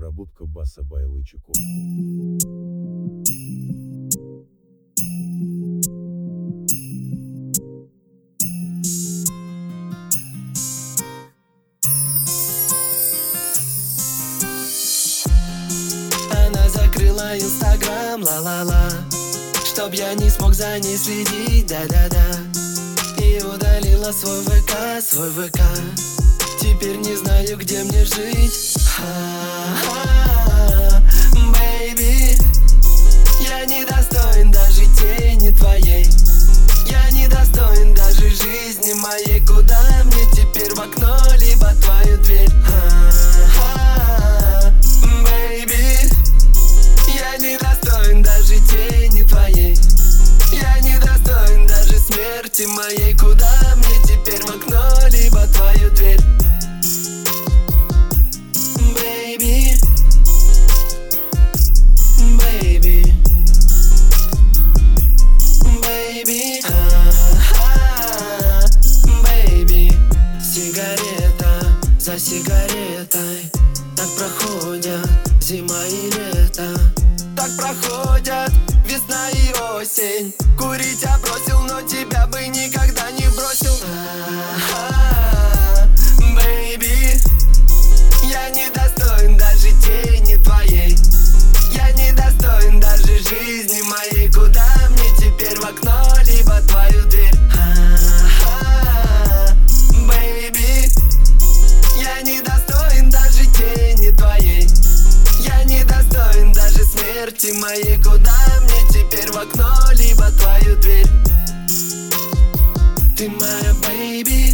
Обработка баса by Лычаков. Она закрыла Инстаграм, ла-ла-ла, чтоб я не смог за ней следить, да-да-да. И удалила свой ВК. Теперь не знаю, где мне жить. Бэйби, я не достоин даже тени твоей. Я не достоин даже жизни моей. Куда мне теперь в окно, либо твою дверь? Бэйби, я не достоин даже тени твоей. Я не достоин даже смерти моей. Куда мне теперь в окно, либо твою дверь? Бэйби, бэйби, бэйби, бэйби. Сигарета за сигаретой, так проходят зима и лето. Так проходят весна и осень. Курить я бросил, но тебя бы никогда не бросил. Бэйби, я не достоин даже тени твоей. Я не достоин даже жизни моей. Куда мне теперь в окно, либо твою дверь? Бэйби, я не достоин даже тени твоей. Я не достоин даже смерти моей. Куда мне теперь в окно, либо твою дверь? Ты моя бэйби.